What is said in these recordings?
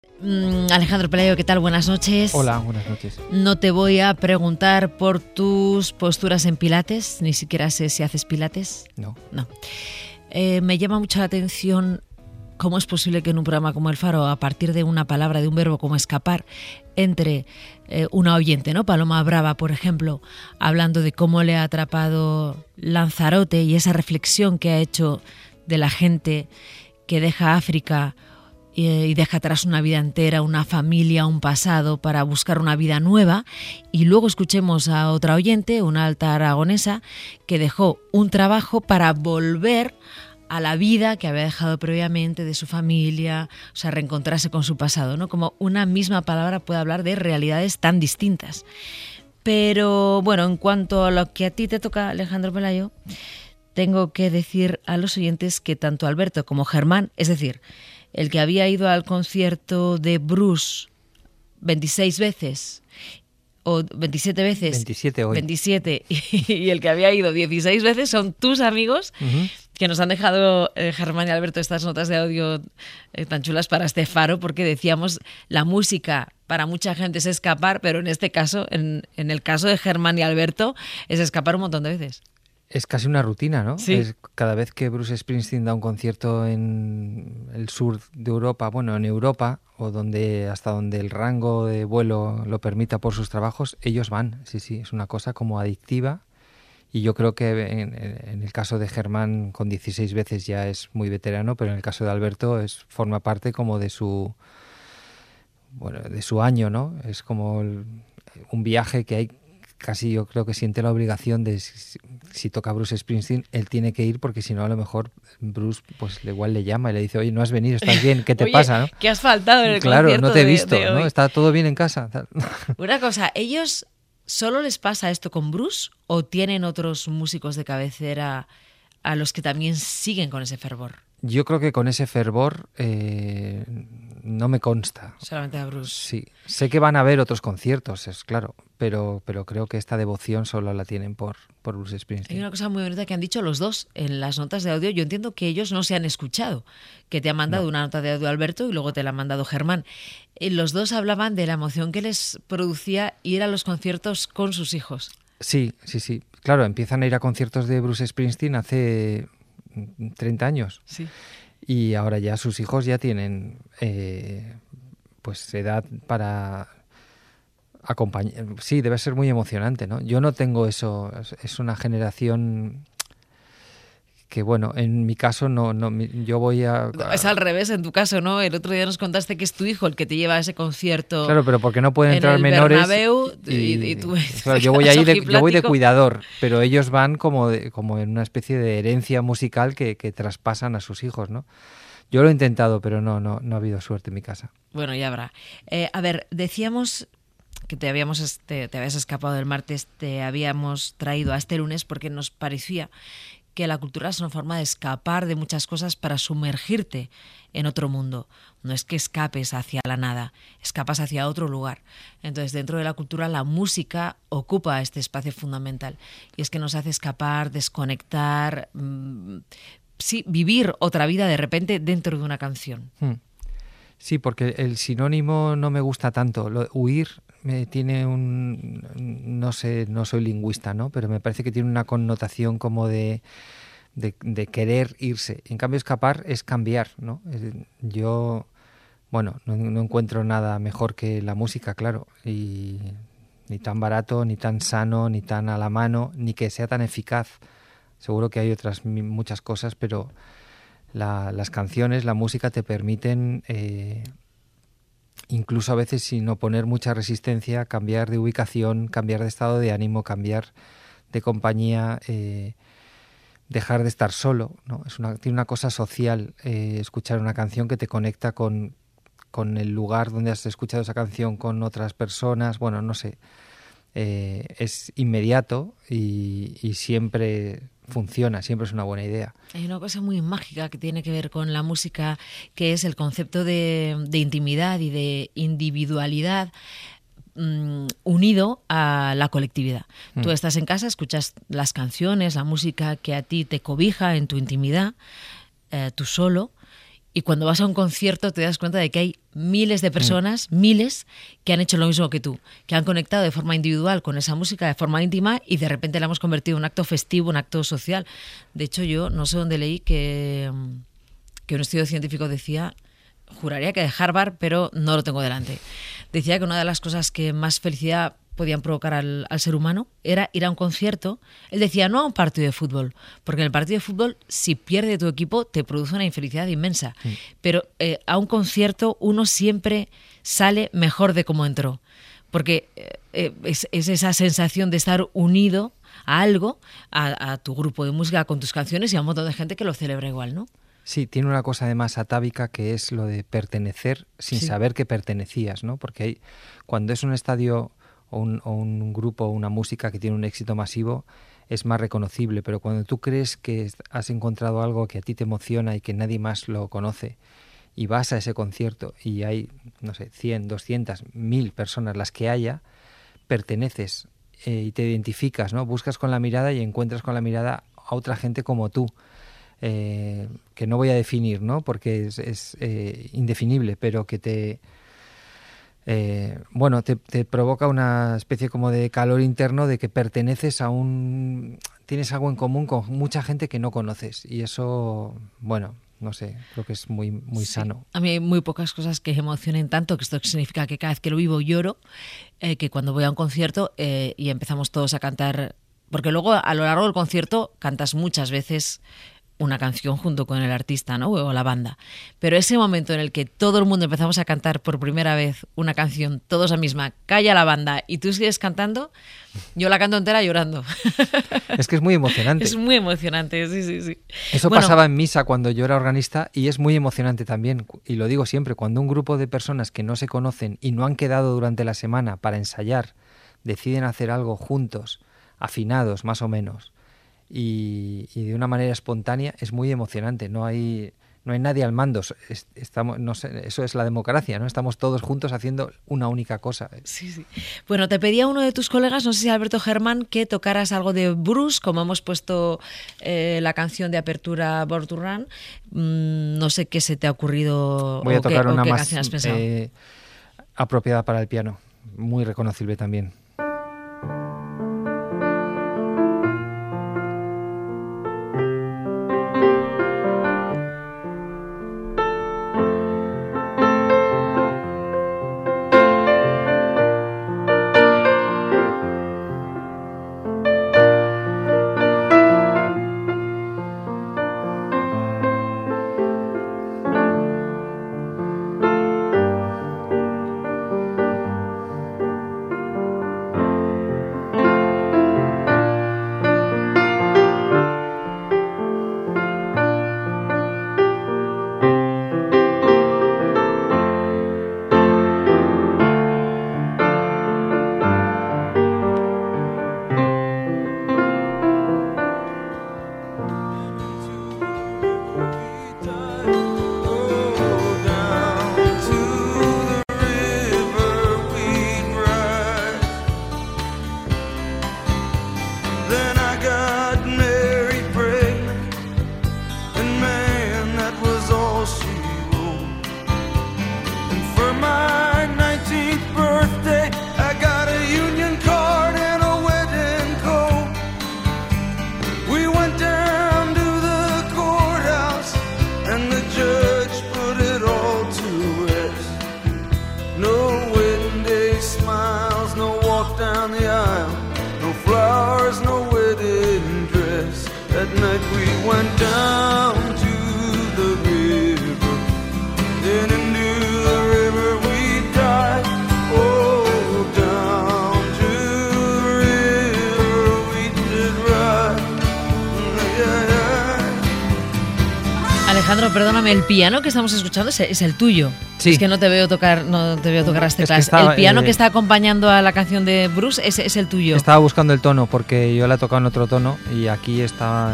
Alejandro Pelayo, ¿qué tal? Buenas noches. Hola, buenas noches. No te voy a preguntar por tus posturas en pilates, ni siquiera sé si haces pilates. No. Me llama mucho la atención cómo es posible que en un programa como El Faro, a partir de una palabra, de un verbo como escapar, entre una oyente, ¿no? Paloma Brava, por ejemplo, hablando de cómo le ha atrapado Lanzarote y esa reflexión que ha hecho de la gente que deja África y deja atrás una vida entera, una familia, un pasado para buscar una vida nueva, y luego escuchemos a otra oyente, una alta aragonesa, que dejó un trabajo para volver a la vida que había dejado previamente de su familia, o sea, reencontrarse con su pasado, ¿no? Como una misma palabra puede hablar de realidades tan distintas. Pero bueno, en cuanto a lo que a ti te toca, Alejandro Pelayo, tengo que decir a los oyentes que tanto Alberto como Germán, es decir, el que había ido al concierto de Bruce 26 veces o 27 veces, 27 hoy. 27 y el que había ido 16 veces son tus amigos, que nos han dejado, Germán y Alberto, estas notas de audio tan chulas para este Faro, porque decíamos, la música para mucha gente es escapar, pero en este caso, en el caso de Germán y Alberto, es escapar un montón de veces. Es casi una rutina, ¿no? Sí. Es cada vez que Bruce Springsteen da un concierto en el sur de Europa, bueno, en Europa, o hasta donde el rango de vuelo lo permita por sus trabajos, ellos van. Sí, es una cosa como adictiva. Y yo creo que en el caso de Germán, con 16 veces ya es muy veterano, pero en el caso de Alberto forma parte como de su año, ¿no? Es como un viaje que hay. Casi yo creo que siente la obligación de, si toca Bruce Springsteen, él tiene que ir, porque si no, a lo mejor Bruce pues igual le llama y le dice, oye, no has venido, estás bien, ¿qué te pasa? ¿No? ¿Qué has faltado en el claro, concierto? No te he visto, de ¿no? Está todo bien en casa. Una cosa, ¿ellos solo les pasa esto con Bruce o tienen otros músicos de cabecera a los que también siguen con ese fervor? Yo creo que con ese fervor no me consta. Solamente a Bruce. Sí, sé que van a haber otros conciertos, es claro, pero creo que esta devoción solo la tienen por Bruce Springsteen. Hay una cosa muy bonita que han dicho los dos en las notas de audio. Yo entiendo que ellos no se han escuchado, que te han mandado una nota de audio Alberto y luego te la ha mandado Germán. Los dos hablaban de la emoción que les producía ir a los conciertos con sus hijos. Sí. Claro, empiezan a ir a conciertos de Bruce Springsteen hace 30 años. Sí. Y ahora ya sus hijos ya tienen pues edad para acompañar. Sí, debe ser muy emocionante, ¿no? Yo no tengo eso. Es una generación que, bueno, en mi caso yo voy a... Es al revés en tu caso, ¿no? El otro día nos contaste que es tu hijo el que te lleva a ese concierto. Claro, pero porque no pueden entrar el menores. Bernabéu, y tú claro, yo voy de cuidador, pero ellos van como en una especie de herencia musical que traspasan a sus hijos, ¿no? Yo lo he intentado, pero no ha habido suerte en mi casa. Bueno, ya habrá. A ver, decíamos que te habías escapado del martes, te habíamos traído a este lunes porque nos parecía que la cultura es una forma de escapar de muchas cosas para sumergirte en otro mundo. No es que escapes hacia la nada, escapas hacia otro lugar. Entonces, dentro de la cultura, la música ocupa este espacio fundamental. Y es que nos hace escapar, desconectar, vivir otra vida de repente dentro de una canción. Sí, porque el sinónimo no me gusta tanto. Huir tiene no sé, no soy lingüista, ¿no? Pero me parece que tiene una connotación como de querer irse. En cambio, escapar es cambiar, ¿no? Yo, bueno, no encuentro nada mejor que la música, claro, y ni tan barato, ni tan sano, ni tan a la mano, ni que sea tan eficaz. Seguro que hay otras muchas cosas, pero las canciones, la música te permiten, incluso a veces sin oponer mucha resistencia, cambiar de ubicación, cambiar de estado de ánimo, cambiar de compañía, dejar de estar solo, ¿no? Tiene una cosa social, escuchar una canción que te conecta con el lugar donde has escuchado esa canción, con otras personas, bueno, no sé. Es inmediato y siempre funciona, siempre es una buena idea. Hay una cosa muy mágica que tiene que ver con la música, que es el concepto de intimidad y de individualidad unido a la colectividad. Tú estás en casa, escuchas las canciones, la música que a ti te cobija en tu intimidad, tú solo, Y cuando vas a un concierto te das cuenta de que hay miles de personas, miles, que han hecho lo mismo que tú, que han conectado de forma individual con esa música, de forma íntima, y de repente la hemos convertido en un acto festivo, un acto social. De hecho, yo no sé dónde leí que un estudio científico decía, juraría que de Harvard, pero no lo tengo delante, decía que una de las cosas que más felicidad podían provocar al ser humano era ir a un concierto. Él decía, no a un partido de fútbol, porque en el partido de fútbol, si pierde tu equipo, te produce una infelicidad inmensa. Pero a un concierto uno siempre sale mejor de cómo entró, porque es esa sensación de estar unido a algo, a tu grupo de música, con tus canciones, y a un montón de gente que lo celebra igual, ¿no? Sí, tiene una cosa además atávica, que es lo de pertenecer sin saber que pertenecías, ¿no? Porque cuando es un estadio o un grupo o una música que tiene un éxito masivo, es más reconocible, pero cuando tú crees que has encontrado algo que a ti te emociona y que nadie más lo conoce, y vas a ese concierto y hay, no sé, 100, 200, 1000 personas, las que haya, perteneces y te identificas, ¿no? Buscas con la mirada y encuentras con la mirada a otra gente como tú, que no voy a definir, ¿no? Porque es indefinible, pero que te provoca una especie como de calor interno, de que perteneces tienes algo en común con mucha gente que no conoces, y eso, bueno, no sé, creo que es muy, muy sano. A mí hay muy pocas cosas que emocionen tanto, que esto significa que cada vez que lo vivo lloro, que cuando voy a un concierto y empezamos todos a cantar, porque luego a lo largo del concierto cantas muchas veces una canción junto con el artista, ¿no? O la banda. Pero ese momento en el que todo el mundo empezamos a cantar por primera vez una canción, todos a misma, calla la banda y tú sigues cantando, yo la canto entera llorando. Es que es muy emocionante. Es muy emocionante, sí. Eso pasaba en misa cuando yo era organista, y es muy emocionante también, y lo digo siempre, cuando un grupo de personas que no se conocen y no han quedado durante la semana para ensayar, deciden hacer algo juntos, afinados más o menos, y de una manera espontánea, es muy emocionante. No hay nadie al mando. Estamos, no sé, eso es la democracia, ¿no? Estamos todos juntos haciendo una única cosa. Sí. Bueno, te pedía uno de tus colegas, no sé si Alberto Germán, que tocaras algo de Bruce, como hemos puesto la canción de apertura Born to Run. No sé qué se te ha ocurrido. Voy a tocar una qué más canción has pensado. Apropiada para el piano, muy reconocible también. Alejandro, perdóname, el piano que estamos escuchando es el tuyo. Sí. Es que no te veo tocar las teclas. El piano que está acompañando a la canción de Bruce es el tuyo. Estaba buscando el tono porque yo la he tocado en otro tono y aquí está.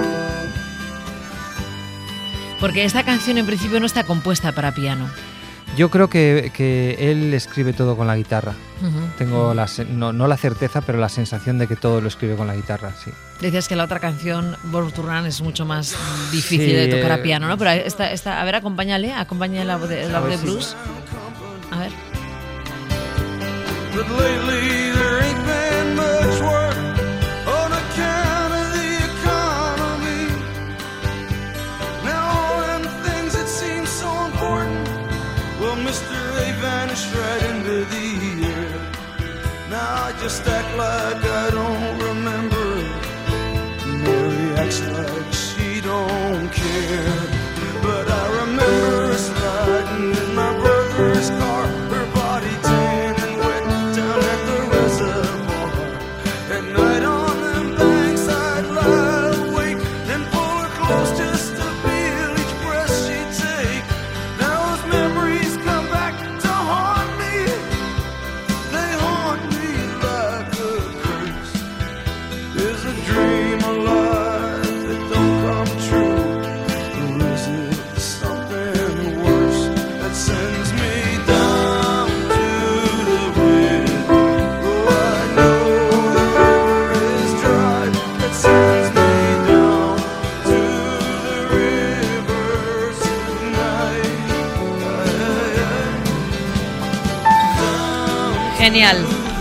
Porque esta canción en principio no está compuesta para piano. Yo creo que él escribe todo con la guitarra. Ujú. Tengo no la certeza, pero la sensación de que todo lo escribe con la guitarra, sí. Decías que la otra canción, Born to Run, es mucho más difícil Sí, de tocar a piano, ¿no? Pero a ver, acompáñale la voz de Bruce. A ver. But lately there ain't been much work on account of the economy. Now all them things that seem so important, well, Mr. They vanished right into the air. Now I just act like I don't remember it. Mary acts like she don't care. But I remember her sliding in my brother's car, her body tan and wet down at the reservoir. At night on them banks I'd lie awake and pull her close just to feel each breath she'd take. Now those memories come back to haunt me. They haunt me like a curse. Is a dream alive that don't come true? Or is it something worse that sends me down to the river? Oh, I know the river is dry. That sends me down to the river tonight. Genial.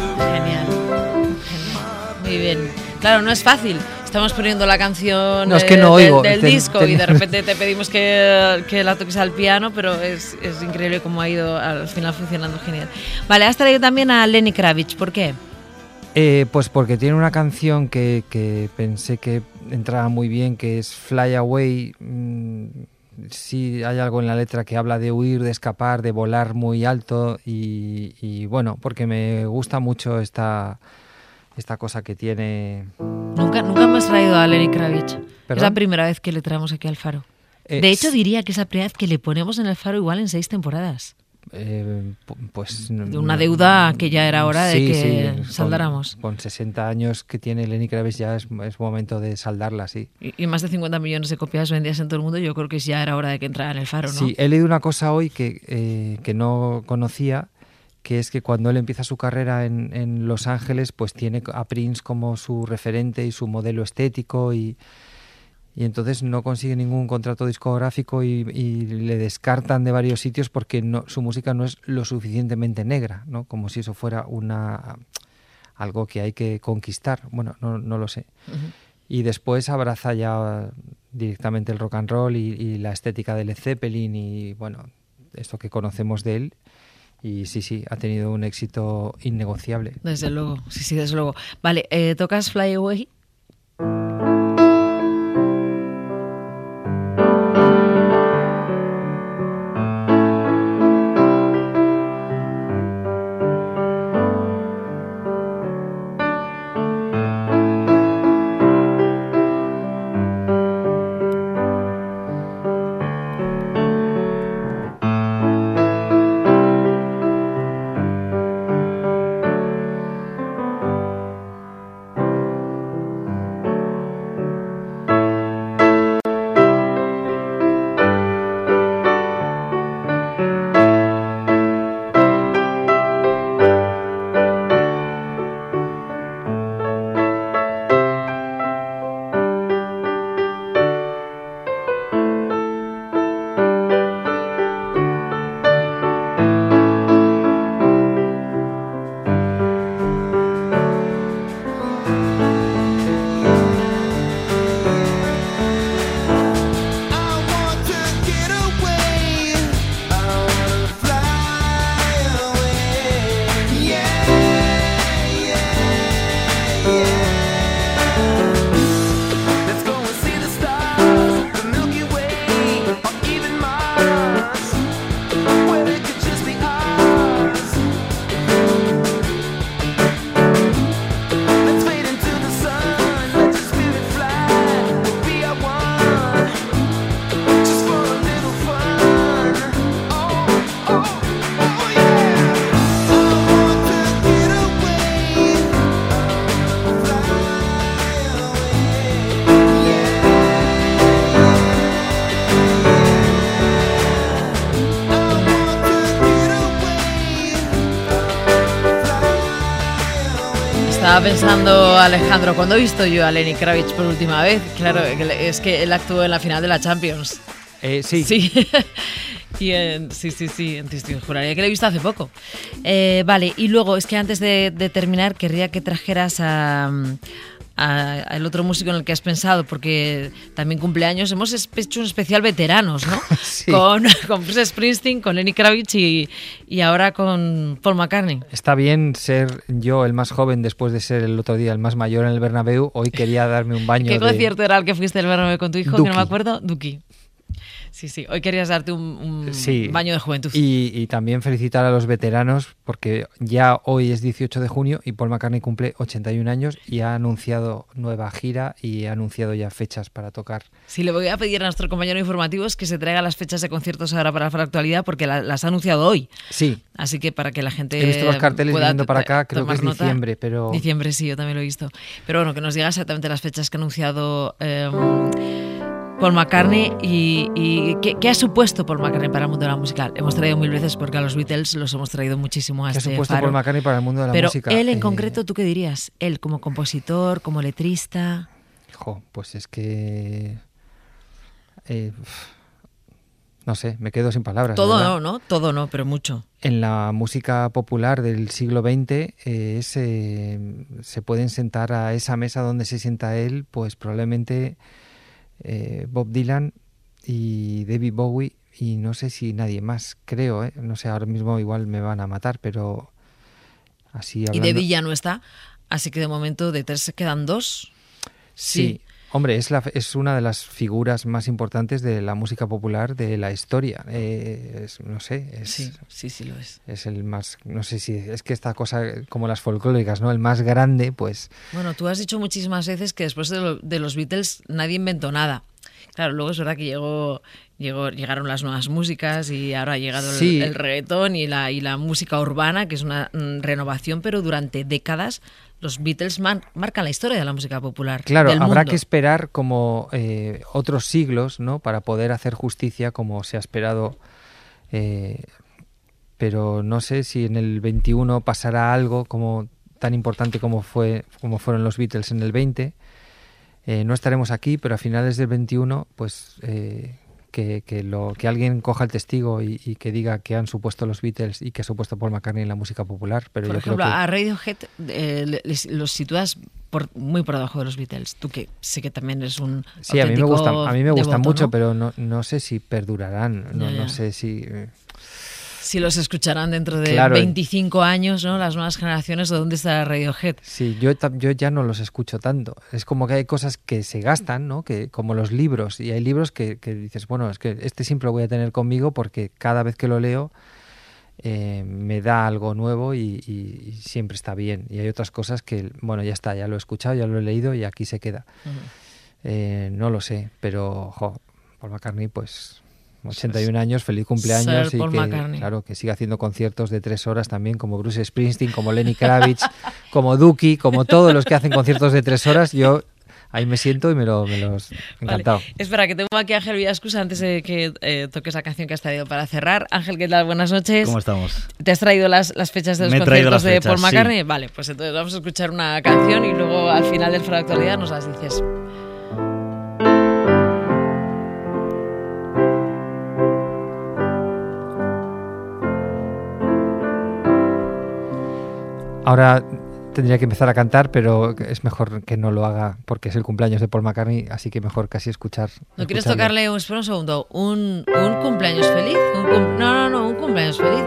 Muy bien. Claro, no es fácil. Estamos poniendo la canción No, es que no oigo. del disco y de repente te pedimos que la toques al piano, pero es increíble cómo ha ido al final funcionando genial. Vale, has traído también a Lenny Kravitz. ¿Por qué? Pues porque tiene una canción que pensé que entraba muy bien, que es Fly Away. Sí, hay algo en la letra que habla de huir, de escapar, de volar muy alto y bueno, porque me gusta mucho esta cosa que tiene. Nunca hemos traído a Lenny Kravitz. Es ¿Perdón? la primera vez que le traemos aquí al Faro. De hecho, diría que es la primera vez que le ponemos en el Faro igual en 6 temporadas. Pues De una deuda que ya era hora de que saldáramos. Con 60 años que tiene Lenny Kravitz ya es momento de saldarla, sí. Y más de 50 millones de copias vendidas en todo el mundo, yo creo que ya era hora de que entrara en el Faro, ¿no? Sí, he leído una cosa hoy que no conocía, que es que cuando él empieza su carrera en Los Ángeles, pues tiene a Prince como su referente y su modelo estético y entonces no consigue ningún contrato discográfico y le descartan de varios sitios porque su música no es lo suficientemente negra, ¿no? Como si eso fuera algo que hay que conquistar. Bueno, no lo sé. Uh-huh. Y después abraza ya directamente el rock and roll y la estética de Led Zeppelin y bueno, esto que conocemos de él. Y sí, ha tenido un éxito innegociable. Desde luego, sí, desde luego. Vale, ¿tocas Fly Away? Estaba pensando, Alejandro, cuando he visto yo a Lenny Kravitz por última vez, claro, es que él actuó en la final de la Champions. Sí. Sí. Y juraría que lo he visto hace poco. Vale, y luego es que antes de terminar querría que trajeras al otro músico en el que has pensado, porque también cumpleaños. Hemos hecho un especial veteranos, ¿no? Sí. Con Bruce Springsteen, con Lenny Kravitz y ahora con Paul McCartney. Está bien ser yo el más joven después de ser el otro día el más mayor en el Bernabéu. Hoy quería darme un baño. ¿Qué concierto era el que fuiste al Bernabéu con tu hijo? Duki. Que no me acuerdo. Duki. Sí, hoy querías darte un baño de juventud. Y también felicitar a los veteranos, porque ya hoy es 18 de junio y Paul McCartney cumple 81 años y ha anunciado nueva gira y ha anunciado ya fechas para tocar. Sí, le voy a pedir a nuestro compañero informativo que se traiga las fechas de conciertos ahora para la actualidad, porque las ha anunciado hoy. Sí. Así que para que la gente he visto los carteles viniendo para acá, creo que es nota. diciembre, pero... Diciembre, sí, yo también lo he visto. Pero bueno, que nos diga exactamente las fechas que ha anunciado Paul McCartney y qué ha supuesto Paul McCartney para el mundo de la música. Hemos traído 1000 veces porque a los Beatles los hemos traído muchísimo a ¿Qué ha este supuesto faro? Paul McCartney para el mundo de la música? Pero él en concreto, ¿tú qué dirías? Él como compositor, como letrista... Pues es que... no sé, me quedo sin palabras. Todo ¿verdad? no, todo no, pero mucho. En la música popular del siglo XX se pueden sentar a esa mesa donde se sienta él, pues probablemente Bob Dylan y David Bowie y no sé si nadie más, creo, no sé, ahora mismo igual me van a matar, pero así hablando... Y David ya no está, así que de momento de 3 se quedan 2. Sí. Hombre, es una de las figuras más importantes de la música popular de la historia. No sé, Sí lo es. Es el más, no sé si es que esta cosa como las folclóricas, ¿no? El más grande, pues... Bueno, tú has dicho muchísimas veces que después de los Beatles nadie inventó nada. Claro, luego es verdad que llegaron las nuevas músicas y ahora ha llegado el reggaetón y la música urbana, que es una renovación, pero durante décadas los Beatles marcan la historia de la música popular. Claro, del habrá mundo. que esperar como otros siglos, ¿no? Para poder hacer justicia como se ha esperado. Pero no sé si en el 21 pasará algo como tan importante como fueron los Beatles en el 20. No estaremos aquí, pero a finales del 21, pues que alguien coja el testigo y que diga que han supuesto los Beatles y que ha supuesto Paul McCartney en la música popular. Pero por yo ejemplo, creo que... a Radiohead los sitúas muy por debajo de los Beatles. Tú que sé que también eres un Sí, a mí me gustan devoto, mucho, ¿no? pero no sé si perdurarán. No sé si... Si los escucharán dentro de Claro. 25 años, ¿no? Las nuevas generaciones, ¿de dónde estará Radiohead? Sí, yo ya no los escucho tanto. Es como que hay cosas que se gastan, ¿no? Que, como los libros. Y hay libros que dices, bueno, es que este siempre lo voy a tener conmigo porque cada vez que lo leo me da algo nuevo y siempre está bien. Y hay otras cosas que, bueno, ya está, ya lo he escuchado, ya lo he leído y aquí se queda. No lo sé, pero Paul McCartney, pues... 81 años, feliz cumpleaños. Sir Paul McCartney. Claro, que siga haciendo conciertos de 3 horas también, como Bruce Springsteen, como Lenny Kravitz, como Duki, como todos los que hacen conciertos de 3 horas. Yo ahí me siento y me los encantado. Vale. Espera, que tengo aquí a Ángel Villascus antes de que toques la canción que has traído para cerrar. Ángel, ¿qué tal? Buenas noches. ¿Cómo estamos? ¿Te has traído las fechas de los conciertos de Paul McCartney? Sí. Vale, pues entonces vamos a escuchar una canción y luego al final del Foro de Actualidad nos las dices. Ahora tendría que empezar a cantar, pero es mejor que no lo haga porque es el cumpleaños de Paul McCartney, así que mejor casi escuchar. ¿No quieres tocarle un segundo? ¿Un cumpleaños feliz? No, un cumpleaños feliz.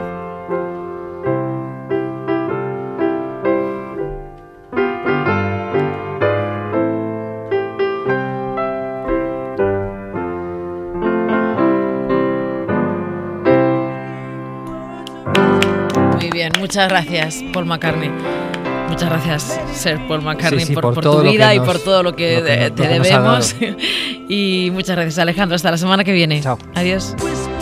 Muy bien, muchas gracias, Paul McCartney. Muchas gracias, Sir Paul McCartney, sí, por todo tu vida y nos, por todo lo que te debemos. Y muchas gracias, Alejandro. Hasta la semana que viene. Chao. Adiós.